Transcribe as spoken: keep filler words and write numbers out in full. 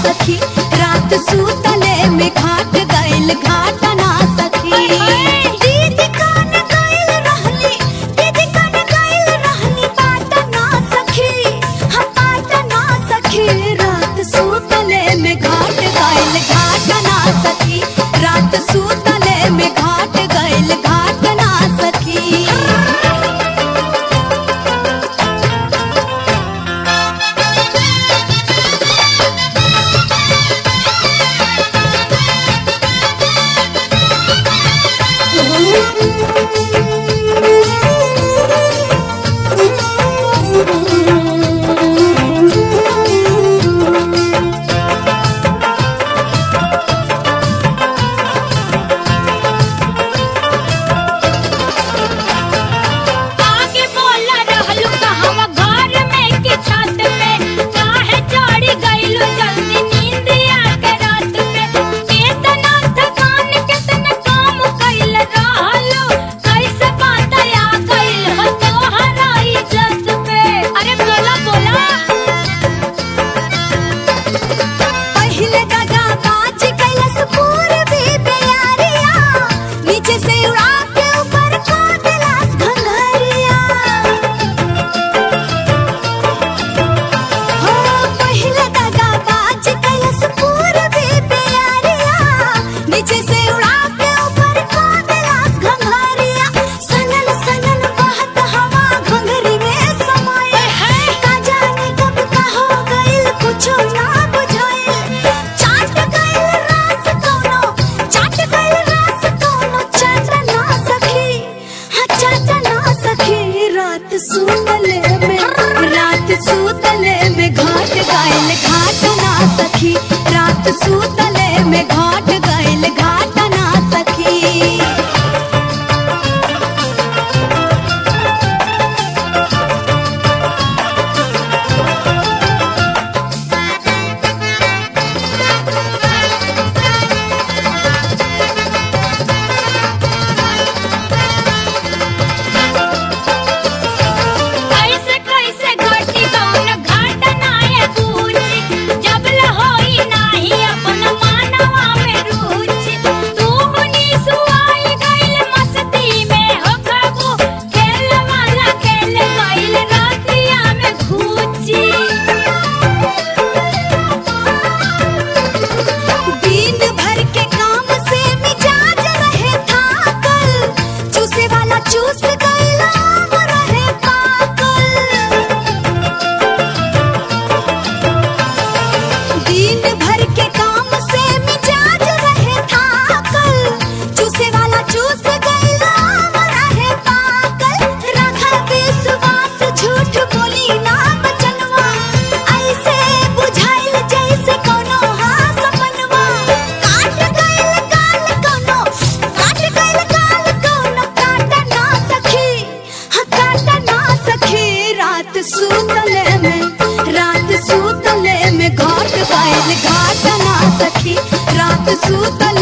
सखी, रात सूतले में घाट गइल घाट ना सखी। दीदी कान गइल रहली, दीदी कान गइल रहली बात ना सखी, हम बात ना सखी। रात सूतले में घाट गइल घाट ना सखी, रात सूतले में घाट गइल घाट ना सखी। रात सूतले में रात सूतले में घाट गइल घाट ना सखी, रात सूतले में घाट गइल घाट ना सखी। सूतले में रात सूतले में घाट गइल घाट ना सखी, रात सूतले